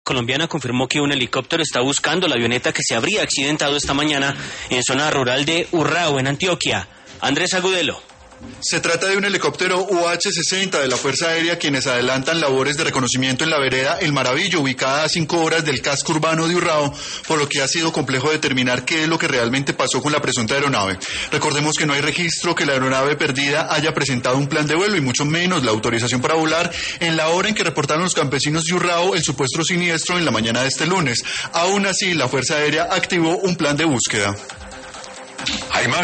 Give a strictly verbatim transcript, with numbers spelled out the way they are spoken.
colombiana confirmó que un helicóptero está buscando la avioneta que se habría accidentado esta mañana en zona rural de Urrao, en Antioquia. Andrés Agudelo. Se trata de un helicóptero U H sesenta de la Fuerza Aérea quienes adelantan labores de reconocimiento en la vereda El Maravillo, ubicada a cinco horas del casco urbano de Urrao, por lo que ha sido complejo determinar qué es lo que realmente pasó con la presunta aeronave. Recordemos que no hay registro que la aeronave perdida haya presentado un plan de vuelo y mucho menos la autorización para volar en la hora en que reportaron los campesinos de Urrao el supuesto siniestro en la mañana de este lunes. Aún así, la Fuerza Aérea activó un plan de búsqueda. Hay más.